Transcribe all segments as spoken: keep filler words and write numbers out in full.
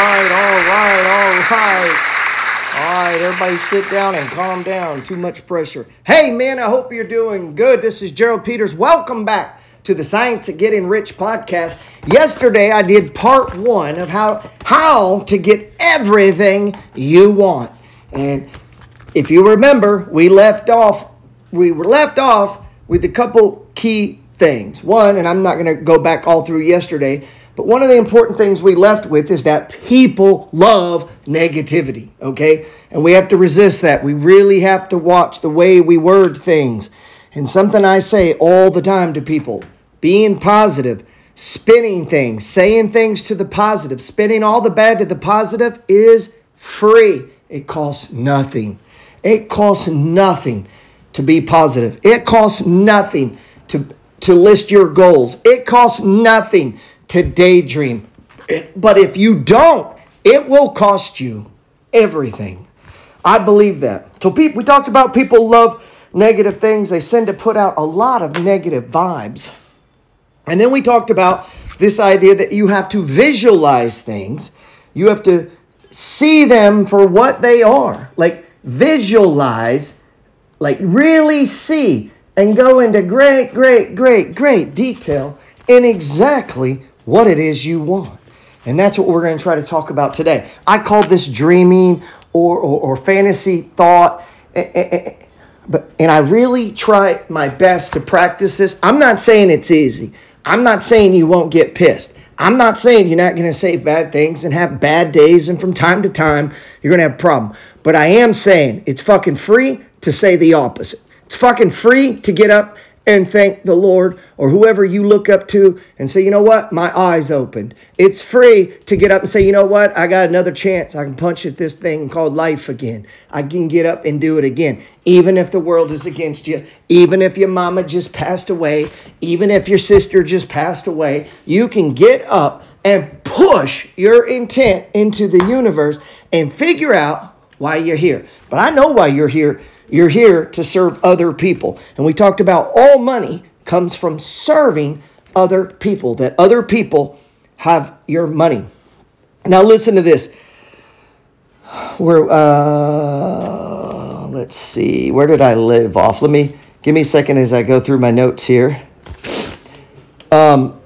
right, all right, all right. All right, everybody sit down and calm down. Too much pressure. Hey, man, I hope you're doing good. This is Gerald Peters. Welcome back to the Science of Getting Rich podcast. Yesterday, I did part one of how, how to get everything you want. And if you remember, we left off, we were left off with a couple key things. One, and I'm not going to go back all through yesterday, but one of the important things we left with is that people love negativity, okay? And we have to resist that. We really have to watch the way we word things. And something I say all the time to people, being positive, spinning things, saying things to the positive, spinning all the bad to the positive is free. It costs nothing. It costs nothing to be positive. It costs nothing to, to list your goals. It costs nothing to daydream. But if you don't, it will cost you everything. I believe that. So people, we talked about people love negative things. They tend to put out a lot of negative vibes. And then we talked about this idea that you have to visualize things. You have to see them for what they are. Like visualize, like really see and go into great, great, great, great detail in exactly what it is you want. And that's what we're going to try to talk about today. I called this dreaming or, or, or fantasy thought. But and I really try my best to practice this. I'm not saying it's easy. I'm not saying you won't get pissed. I'm not saying you're not going to say bad things and have bad days, and from time to time you're going to have a problem. But I am saying it's fucking free to say the opposite. It's fucking free to get up and thank the Lord or whoever you look up to and say, you know what, my eyes opened. It's free to get up and say, you know what, I got another chance. I can punch at this thing called life again. I can get up and do it again. Even if the world is against you, even if your mama just passed away, even if your sister just passed away, you can get up and push your intent into the universe and figure out why you're here. But I know why you're here. You're here to serve other people. And we talked about all money comes from serving other people, that other people have your money. Now listen to this. We're, uh, let's see, where did I live off? Let me, give me a second as I go through my notes here. Um,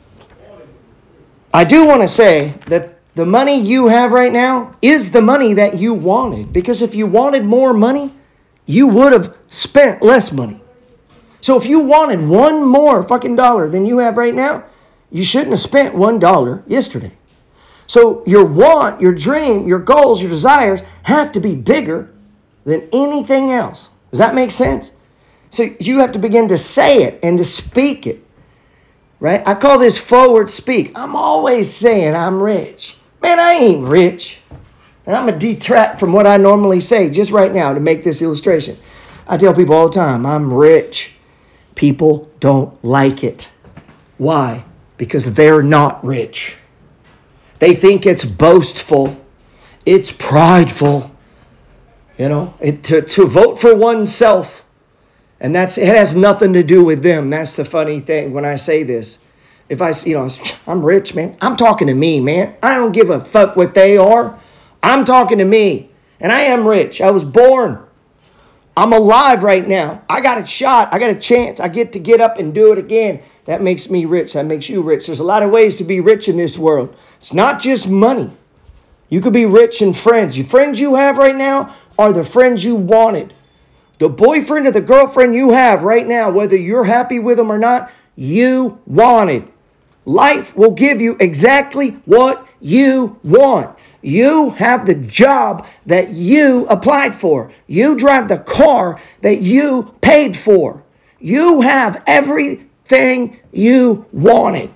I do want to say that the money you have right now is the money that you wanted. Because if you wanted more money, you would have spent less money. So if you wanted one more fucking dollar than you have right now, you shouldn't have spent one dollar yesterday. So your want, your dream, your goals, your desires have to be bigger than anything else. Does that make sense? So you have to begin to say it and to speak it. Right? I call this forward speak. I'm always saying I'm rich. Man, I ain't rich. And I'm going to detract from what I normally say just right now to make this illustration. I tell people all the time, I'm rich. People don't like it. Why? Because they're not rich. They think it's boastful. It's prideful. You know, it, to, to vote for oneself. And that's it has nothing to do with them. That's the funny thing when I say this. If I, you know, I'm rich, man. I'm talking to me, man. I don't give a fuck what they are. I'm talking to me, and I am rich. I was born. I'm alive right now. I got a shot. I got a chance. I get to get up and do it again. That makes me rich. That makes you rich. There's a lot of ways to be rich in this world. It's not just money. You could be rich in friends. The friends you have right now are the friends you wanted. The boyfriend or the girlfriend you have right now, whether you're happy with them or not, you wanted. Life will give you exactly what you want. You have the job that you applied for. You drive the car that you paid for. You have everything you wanted.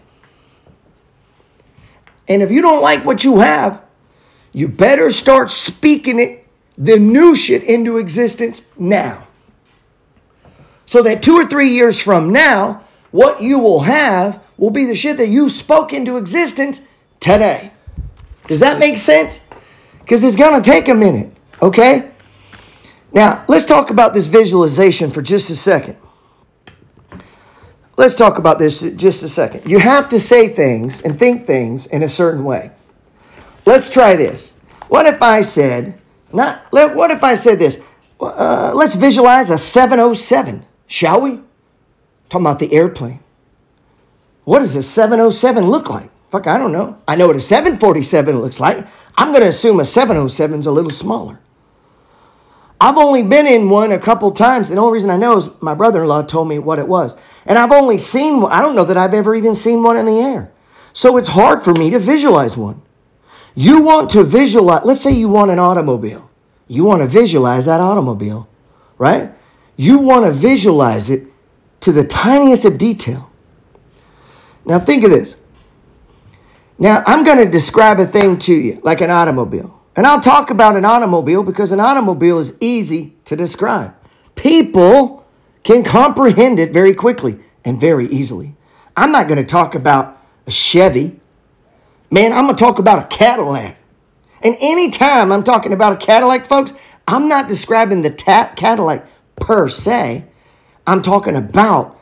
And if you don't like what you have, you better start speaking it, the new shit, into existence now. So that two or three years from now, what you will have will be the shit that you spoke into existence today. Does that make sense? Because it's going to take a minute, okay? Now, let's talk about this visualization for just a second. Let's talk about this just a second. You have to say things and think things in a certain way. let's try this. What if I said, not, let, what if I said this? Uh, let's visualize a seven oh seven, shall we? Talking about the airplane. What does a seven oh seven look like? Fuck, I don't know. I know what a seven forty-seven looks like. I'm going to assume a seven oh seven is a little smaller. I've only been in one a couple times. And the only reason I know is my brother-in-law told me what it was. And I've only seen one. I don't know that I've ever even seen one in the air. So it's hard for me to visualize one. You want to visualize, let's say you want an automobile. You want to visualize that automobile, right? You want to visualize it to the tiniest of detail. Now think of this. Now I'm going to describe a thing to you like an automobile. And I'll talk about an automobile because an automobile is easy to describe. People can comprehend it very quickly and very easily. I'm not going to talk about a Chevy. Man, I'm going to talk about a Cadillac. And anytime I'm talking about a Cadillac, folks, I'm not describing the ta- Cadillac per se. I'm talking about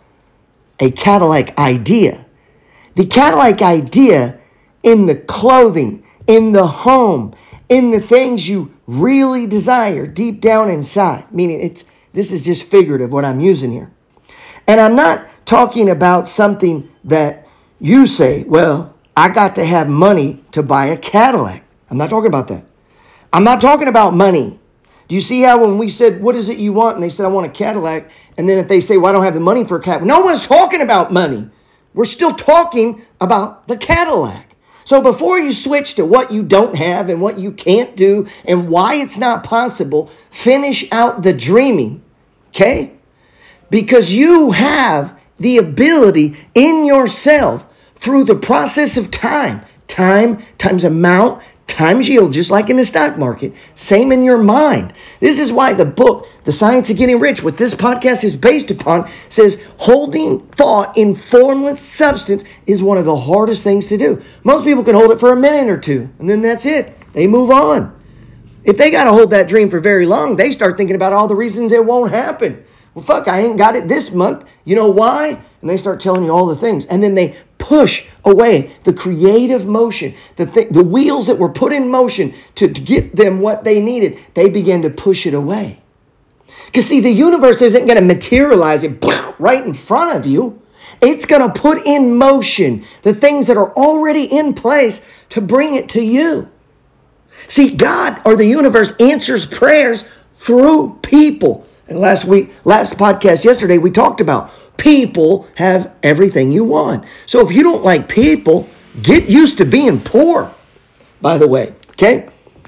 a Cadillac idea. The Cadillac idea in the clothing, in the home, in the things you really desire deep down inside. Meaning it's this is just figurative what I'm using here. And I'm not talking about something that you say, well, I got to have money to buy a Cadillac. I'm not talking about that. I'm not talking about money. Do you see how when we said, what is it you want? And they said, I want a Cadillac. And then if they say, well, I don't have the money for a Cadillac. No one's talking about money. We're still talking about the Cadillac. So before you switch to what you don't have and what you can't do and why it's not possible, finish out the dreaming, okay? Because you have the ability in yourself through the process of time, time times amount, times yield, just like in the stock market, same in your mind. This is why the book, The Science of Getting Rich, what this podcast is based upon, says holding thought in formless substance is one of the hardest things to do. Most people can hold it for a minute or two, and then that's it. They move on. If they got to hold that dream for very long, they start thinking about all the reasons it won't happen. Well, fuck, I ain't got it this month. You know why? And they start telling you all the things. And then they push away the creative motion, the th- the wheels that were put in motion to, to get them what they needed. They begin to push it away. Because see, the universe isn't going to materialize it right in front of you. It's going to put in motion the things that are already in place to bring it to you. See, God or the universe answers prayers through people. And last week, last podcast yesterday, we talked about people have everything you want. So if you don't like people, get used to being poor, by the way, okay?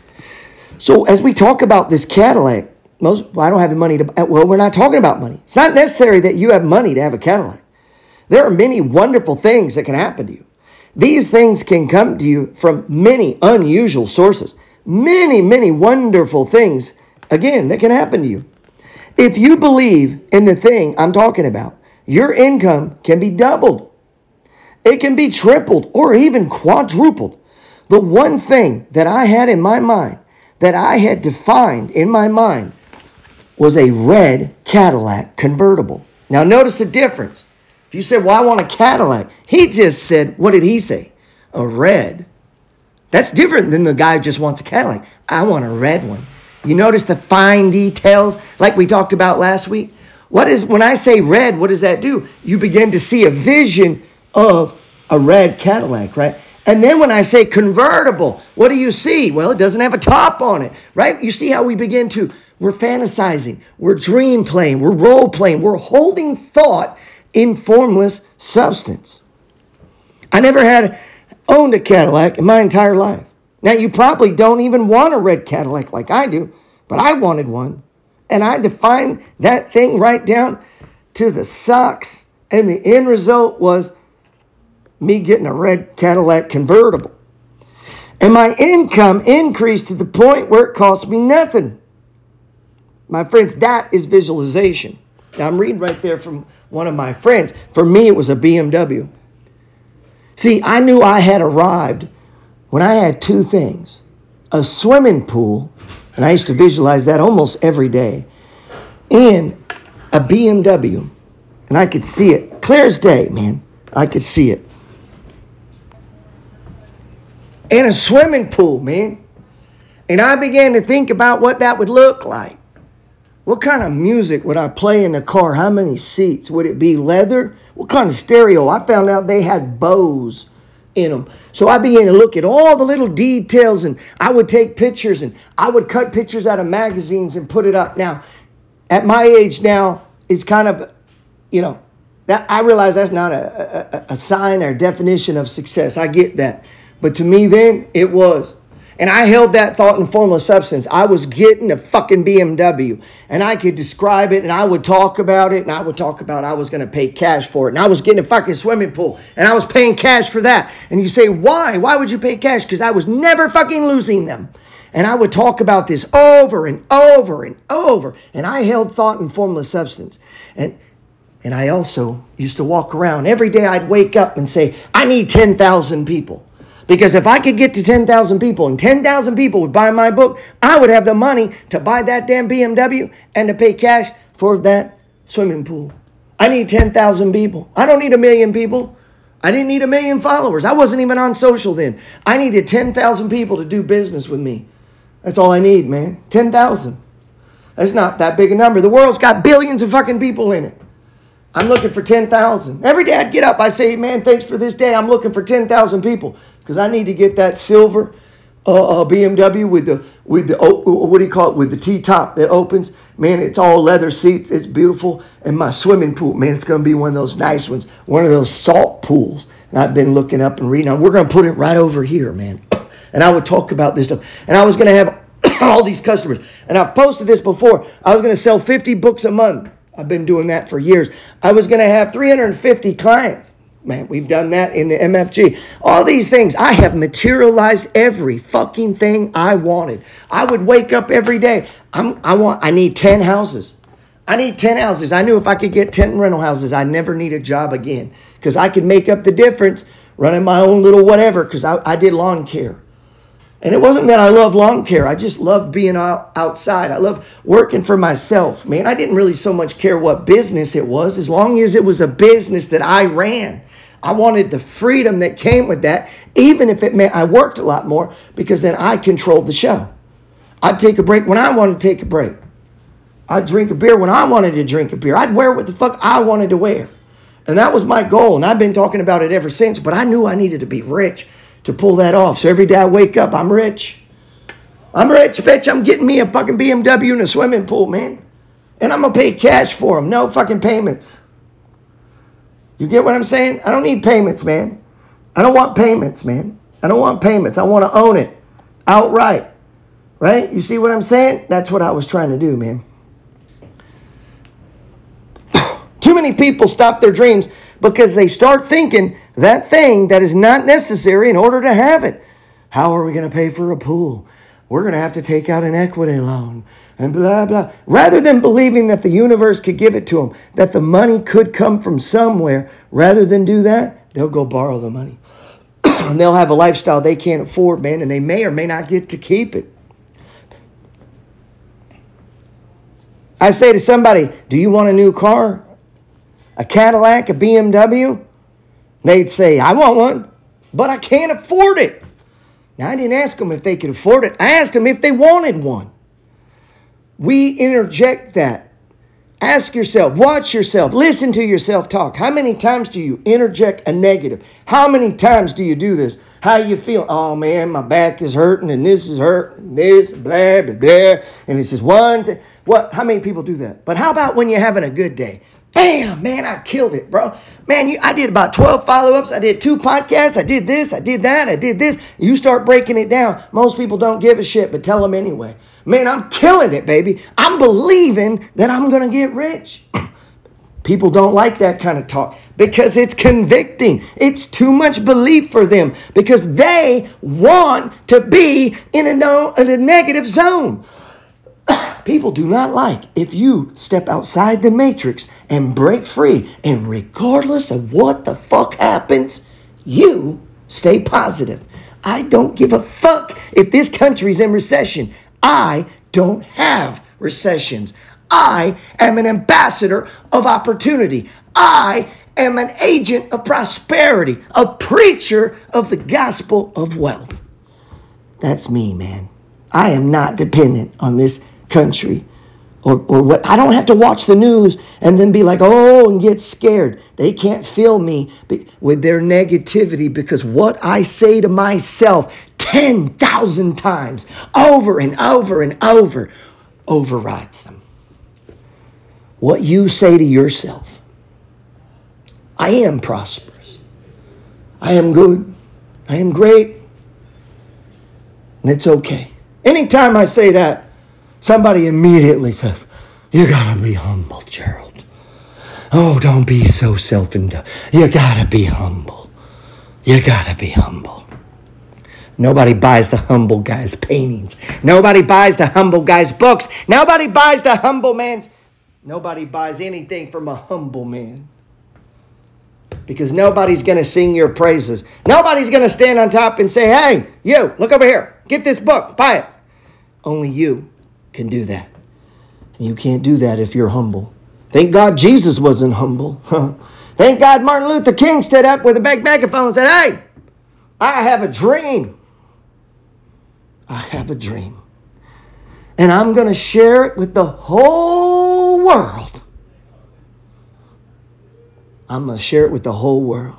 So as we talk about this Cadillac, most, well, I don't have the money to, well, we're not talking about money. It's not necessary that you have money to have a Cadillac. There are many wonderful things that can happen to you. These things can come to you from many unusual sources. Many, many wonderful things, again, that can happen to you. If you believe in the thing I'm talking about, your income can be doubled. It can be tripled or even quadrupled. The one thing that I had in my mind, that I had defined in my mind, was a red Cadillac convertible. Now notice the difference. If you said, well, I want a Cadillac, he just said, what did he say? A red. That's different than the guy who just wants a Cadillac. I want a red one. You notice the fine details like we talked about last week? What is, when I say red, what does that do? You begin to see a vision of a red Cadillac, right? And then when I say convertible, what do you see? Well, it doesn't have a top on it, right? You see how we begin to, we're fantasizing, we're dream playing, we're role playing, we're holding thought in formless substance. I never had owned a Cadillac in my entire life. Now, you probably don't even want a red Cadillac like I do, but I wanted one. And I defined that thing right down to the socks. And the end result was me getting a red Cadillac convertible. And my income increased to the point where it cost me nothing. My friends, that is visualization. Now, I'm reading right there from one of my friends. For me, it was a B M W. See, I knew I had arrived when I had two things. A swimming pool, and I used to visualize that almost every day, and a B M W. And I could see it clear as day, man. I could see it. and a swimming pool, man. And I began to think about what that would look like. What kind of music would I play in the car? How many seats? Would it be leather? What kind of stereo? I found out they had Bose in them. So I began to look at all the little details, and I would take pictures, and I would cut pictures out of magazines and put it up. Now, at my age now, it's kind of, you know, that I realize that's not a, a, a sign or definition of success. I get that. But to me then, it was. And I held that thought in formless substance. I was getting a fucking B M W. And I could describe it, and I would talk about it, and I would talk about I was going to pay cash for it. And I was getting a fucking swimming pool, and I was paying cash for that. And you say, why? Why would you pay cash? Because I was never fucking losing them. And I would talk about this over and over and over. And I held thought in formless substance. And and I also used to walk around. Every day I'd wake up and say, I need ten thousand people. Because if I could get to ten thousand people and ten thousand people would buy my book, I would have the money to buy that damn B M W and to pay cash for that swimming pool. I need ten thousand people. I don't need a million people. I didn't need a million followers. I wasn't even on social then. I needed ten thousand people to do business with me. That's all I need, man. ten thousand. That's not that big a number. The world's got billions of fucking people in it. I'm looking for ten thousand. Every day I'd get up, I say, man, thanks for this day. I'm looking for ten thousand people because I need to get that silver uh, uh, B M W with the, with the oh, what do you call it, with the T-top that opens. Man, it's all leather seats. It's beautiful. And my swimming pool, man, it's going to be one of those nice ones, one of those salt pools. And I've been looking up and reading. We're going to put it right over here, man. And I would talk about this stuff. And I was going to have all these customers. And I've posted this before. I was going to sell fifty books a month. I've been doing that for years. I was going to have three hundred fifty clients. Man, we've done that in the M F G. All these things. I have materialized every fucking thing I wanted. I would wake up every day. I'm, I want. I need ten houses. I need ten houses. I knew if I could get ten rental houses, I'd never need a job again. Because I could make up the difference running my own little whatever. Because I, I did lawn care. And it wasn't that I love lawn care. I just loved being out, outside. I loved working for myself. Man, I didn't really so much care what business it was, as long as it was a business that I ran. I wanted the freedom that came with that, even if it meant I worked a lot more, because then I controlled the show. I'd take a break when I wanted to take a break. I'd drink a beer when I wanted to drink a beer. I'd wear what the fuck I wanted to wear. And that was my goal, and I've been talking about it ever since, but I knew I needed to be rich to pull that off. So every day I wake up, I'm rich. I'm rich, bitch. I'm getting me a fucking B M W and a swimming pool, man. And I'm going to pay cash for them. No fucking payments. You get what I'm saying? I don't need payments, man. I don't want payments, man. I don't want payments. I want to own it outright. Right? You see what I'm saying? That's what I was trying to do, man. Too many people stop their dreams because they start thinking that thing that is not necessary in order to have it. How are we going to pay for a pool? We're going to have to take out an equity loan and blah, blah. Rather than believing that the universe could give it to them, that the money could come from somewhere, rather than do that, they'll go borrow the money. And they'll have a lifestyle they can't afford, man, and they may or may not get to keep it. I say to somebody, do you want a new car? A Cadillac, a B M W? They'd say, I want one, but I can't afford it. Now, I didn't ask them if they could afford it. I asked them if they wanted one. We interject that. Ask yourself, watch yourself, listen to yourself talk. How many times do you interject a negative? How many times do you do this? How you feel? Oh, man, my back is hurting, and this is hurting, and this, blah, blah, blah. And it's just one thing. What? How many people do that? But how about when you're having a good day? Bam, man, I killed it, bro. Man, you, I did about twelve follow-ups. I did two podcasts. I did this. I did that. I did this. You start breaking it down. Most people don't give a shit, but tell them anyway. Man, I'm killing it, baby. I'm believing that I'm going to get rich. People don't like that kind of talk because it's convicting. It's too much belief for them because they want to be in a, no, in a negative zone. People do not like if you step outside the matrix and break free. And regardless of what the fuck happens, you stay positive. I don't give a fuck if this country's in recession. I don't have recessions. I am an ambassador of opportunity. I am an agent of prosperity, a preacher of the gospel of wealth. That's me, man. I am not dependent on this country or, or what. I don't have to watch the news and then be like, oh, and get scared. They can't fill me with their negativity because what I say to myself ten thousand times over and over and over overrides them. What you say to yourself. I am prosperous. I am good. I am great. And it's okay. Anytime I say that, somebody immediately says, you gotta be humble, Gerald. Oh, don't be so self-indulgent. You gotta be humble. You gotta be humble. Nobody buys the humble guy's paintings. Nobody buys the humble guy's books. Nobody buys the humble man's. Nobody buys anything from a humble man. Because nobody's going to sing your praises. Nobody's going to stand on top and say, hey, you, look over here. Get this book. Buy it. Only you can do that. And you can't do that if you're humble. Thank God Jesus wasn't humble. Thank God Martin Luther King stood up with a big megaphone and said, hey, I have a dream. I have a dream. And I'm going to share it with the whole world. I'm going to share it with the whole world.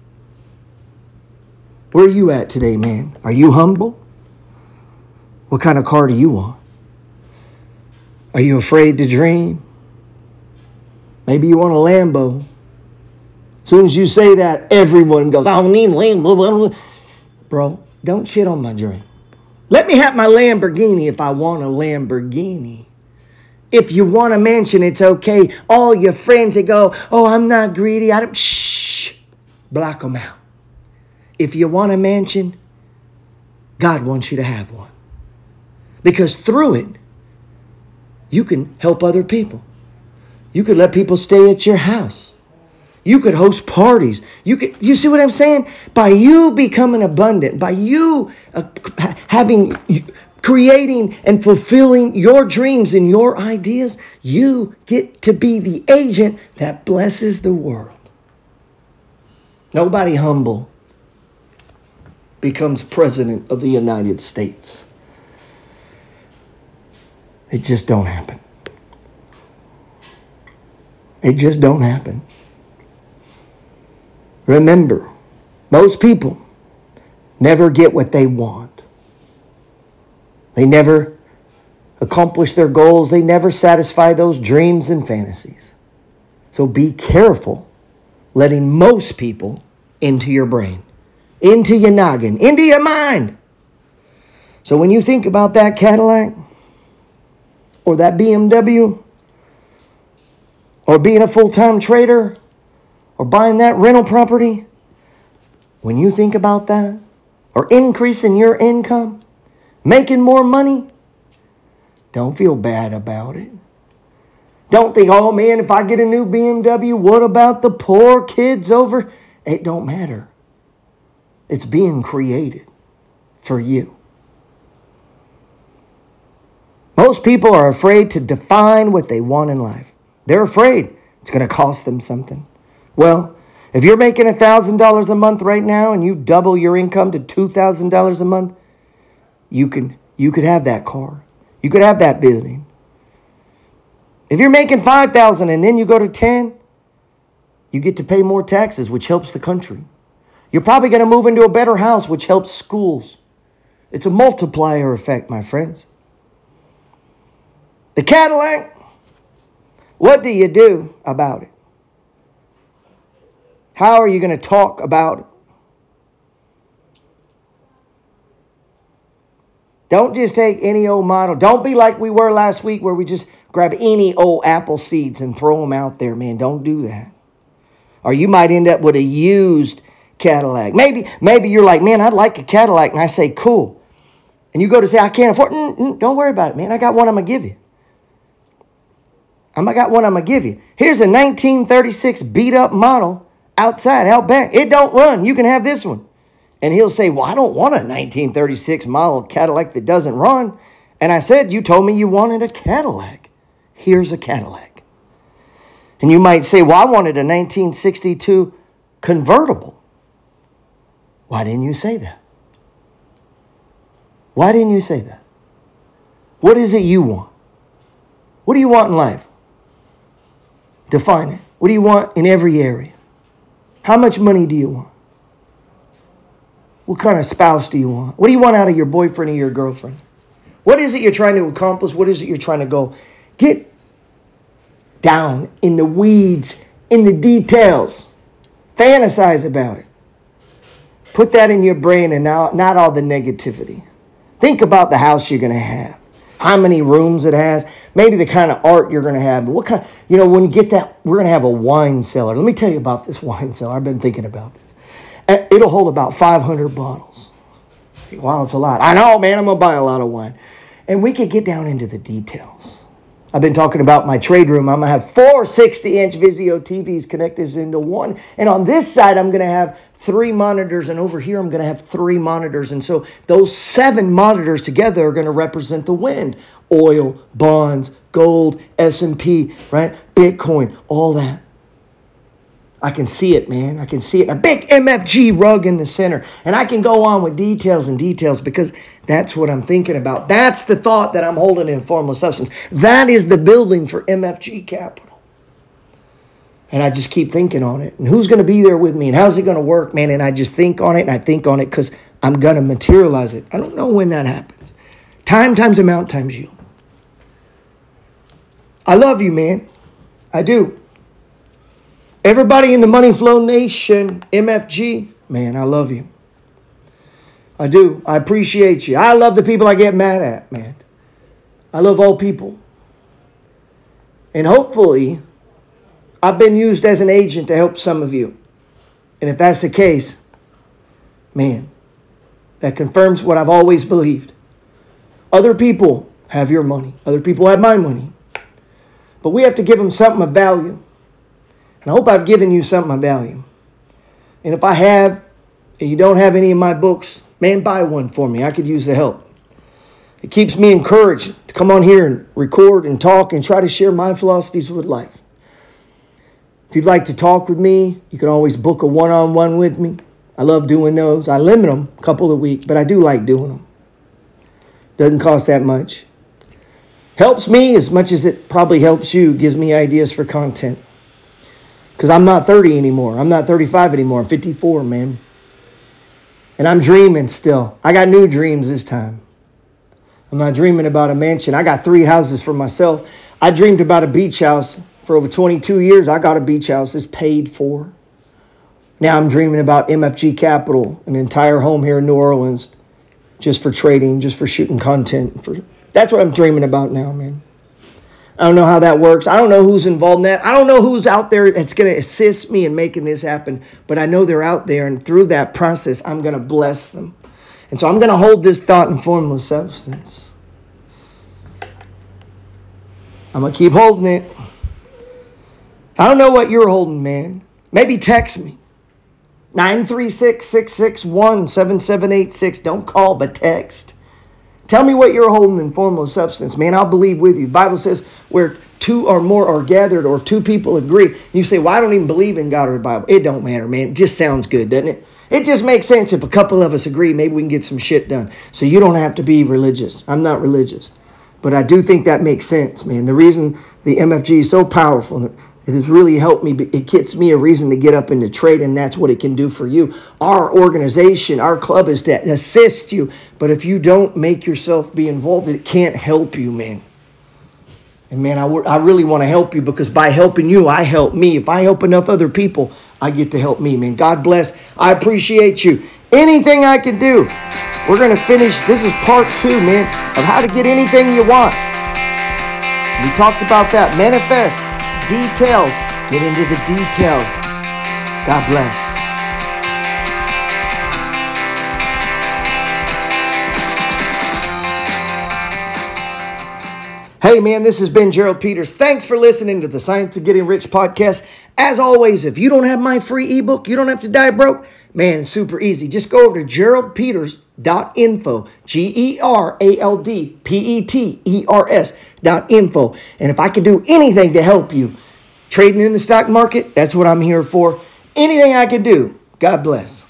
Where are you at today, man? Are you humble? What kind of car do you want? Are you afraid to dream? Maybe you want a Lambo. As soon as you say that, everyone goes, I don't need a Lambo. Bro, don't shit on my dream. Let me have my Lamborghini if I want a Lamborghini. If you want a mansion, it's okay. All your friends that go, oh, I'm not greedy. I don't. Shh. Block them out. If you want a mansion, God wants you to have one. Because through it, you can help other people. You could let people stay at your house. You could host parties. You could. You see what I'm saying? By you becoming abundant, by you uh, having... creating and fulfilling your dreams and your ideas, you get to be the agent that blesses the world. Nobody humble becomes president of the United States. It just don't happen. It just don't happen. Remember, most people never get what they want. They never accomplish their goals. They never satisfy those dreams and fantasies. So be careful letting most people into your brain, into your noggin, into your mind. So when you think about that Cadillac or that B M W or being a full-time trader or buying that rental property, when you think about that or increasing your income, making more money, don't feel bad about it. Don't think, oh man, if I get a new B M W, what about the poor kids over? It don't matter. It's being created for you. Most people are afraid to define what they want in life. They're afraid it's going to cost them something. Well, if you're making one thousand dollars a month right now and you double your income to two thousand dollars a month, You can, you could have that car. You could have that building. If you're making five thousand dollars and then you go to ten, you get to pay more taxes, which helps the country. You're probably going to move into a better house, which helps schools. It's a multiplier effect, my friends. The Cadillac, what do you do about it? How are you going to talk about it? Don't just take any old model. Don't be like we were last week where we just grab any old apple seeds and throw them out there, man. Don't do that. Or you might end up with a used Cadillac. Maybe maybe you're like, man, I'd like a Cadillac. And I say, cool. And you go to say, I can't afford it. Mm-mm, don't worry about it, man. I got one I'm going to give you. I got one I'm going to give you. Here's a nineteen thirty-six beat up model outside, out back. It don't run. You can have this one. And he'll say, well, I don't want a nineteen thirty-six model Cadillac that doesn't run. And I said, you told me you wanted a Cadillac. Here's a Cadillac. And you might say, well, I wanted a nineteen sixty-two convertible. Why didn't you say that? Why didn't you say that? What is it you want? What do you want in life? Define it. What do you want in every area? How much money do you want? What kind of spouse do you want? What do you want out of your boyfriend or your girlfriend? What is it you're trying to accomplish? What is it you're trying to go? Get down in the weeds, in the details. Fantasize about it. Put that in your brain and now not all the negativity. Think about the house you're going to have. How many rooms it has. Maybe the kind of art you're going to have. What kind, you know, when you get that, we're going to have a wine cellar. Let me tell you about this wine cellar. I've been thinking about this. It'll hold about five hundred bottles. Wow, it's a lot. I know, man, I'm going to buy a lot of wine. And we could get down into the details. I've been talking about my trade room. I'm going to have four sixty-inch Vizio T Vs connected into one. And on this side, I'm going to have three monitors. And over here, I'm going to have three monitors. And so those seven monitors together are going to represent the wind. Oil, bonds, gold, S and P, right? Bitcoin, all that. I can see it, man. I can see it. A big M F G rug in the center. And I can go on with details and details because that's what I'm thinking about. That's the thought that I'm holding in formless substance. That is the building for M F G Capital. And I just keep thinking on it. And who's going to be there with me? And how's it going to work, man? And I just think on it and I think on it because I'm going to materialize it. I don't know when that happens. Time times amount times you. I love you, man. I do. Everybody in the Money Flow Nation, M F G, man, I love you. I do. I appreciate you. I love the people I get mad at, man. I love all people. And hopefully, I've been used as an agent to help some of you. And if that's the case, man, that confirms what I've always believed. Other people have your money. Other people have my money. But we have to give them something of value. And I hope I've given you something of value. And if I have, and you don't have any of my books, man, buy one for me. I could use the help. It keeps me encouraged to come on here and record and talk and try to share my philosophies with life. If you'd like to talk with me, you can always book a one-on-one with me. I love doing those. I limit them a couple a week, but I do like doing them. Doesn't cost that much. Helps me as much as it probably helps you. Gives me ideas for content. Because I'm not thirty anymore. I'm not thirty-five anymore. I'm fifty-four, man. And I'm dreaming still. I got new dreams this time. I'm not dreaming about a mansion. I got three houses for myself. I dreamed about a beach house for over twenty-two years. I got a beach house. It's paid for. Now I'm dreaming about M F G Capital, an entire home here in New Orleans, just for trading, just for shooting content. For That's what I'm dreaming about now, man. I don't know how that works. I don't know who's involved in that. I don't know who's out there that's going to assist me in making this happen. But I know they're out there. And through that process, I'm going to bless them. And so I'm going to hold this thought in formless substance. I'm going to keep holding it. I don't know what you're holding, man. Maybe text me. nine three six, six six one, seven seven eight six. Don't call, but text. Tell me what you're holding in formless substance, man. I'll believe with you. The Bible says where two or more are gathered or if two people agree. You say, well, I don't even believe in God or the Bible. It don't matter, man. It just sounds good, doesn't it? It just makes sense. If a couple of us agree, maybe we can get some shit done. So you don't have to be religious. I'm not religious. But I do think that makes sense, man. The reason the M F G is so powerful, it has really helped me. It gets me a reason to get up into trade, and that's what it can do for you. Our organization, our club is to assist you. But if you don't make yourself be involved, it can't help you, man. And, man, I, w- I really want to help you because by helping you, I help me. If I help enough other people, I get to help me, man. God bless. I appreciate you. Anything I can do. We're going to finish. This is part two, man, of how to get anything you want. We talked about that. Manifest. Details. Get into the details. God bless. Hey, man, this has been Gerald Peters. Thanks for listening to the Science of Getting Rich podcast. As always, if you don't have my free ebook, you don't have to die broke. Man, it's super easy. Just go over to gerald peters dot info. G E R A L D P E T E R S dot info. And if I can do anything to help you trading in the stock market, that's what I'm here for. Anything I can do. God bless.